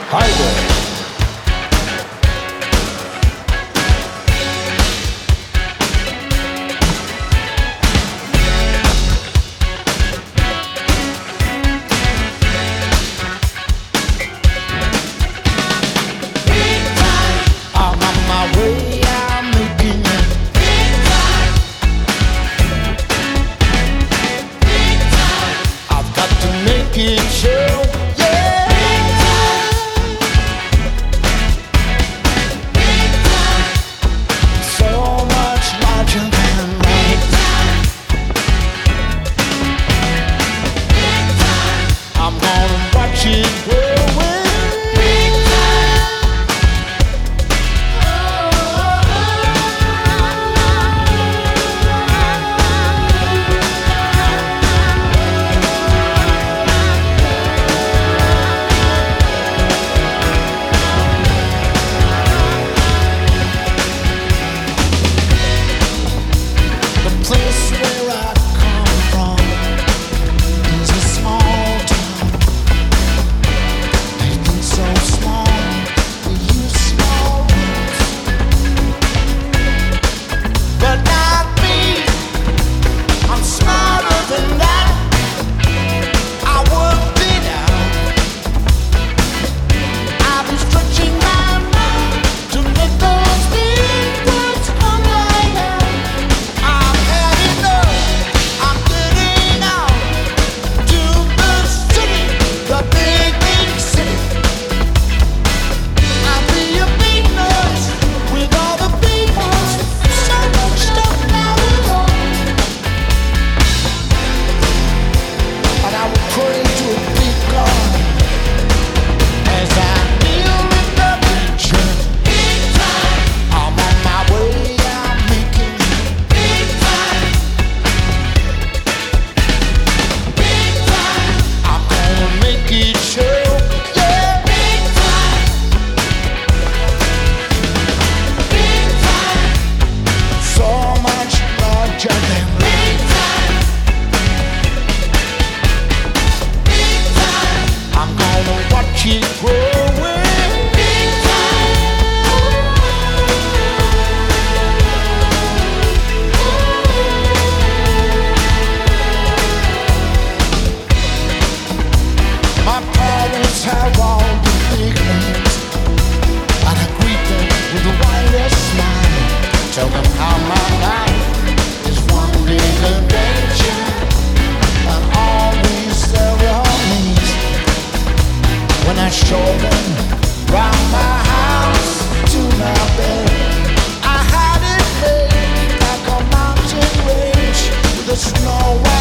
Highway. I'm on my way, I'm making it. I've got to make it show, yeah. So much larger than life. I'm gonna watch it grow. The place where I come from is a small town. They've been so small, we use small rooms. But not me, I'm smarter than that. I worked it out. I've been stretching my mind to make those big words come right out. I'm had enough. I'm getting out to the city, the big, big city. I'll be a big nurse with all the people. So much stuff now to know. And I will pray to a big God as I kneel in the picture. I'm on my way, I'm making it. I'm gonna make it show, yeah. So much larger than life. I'm gonna watch it growing. My parents have all the big names, and I greet them with the widest smile. Tell them how my life is one big adventure, and all these ceremonies. When I show them round my house to my bed, I had it made like a mountain range with a snow white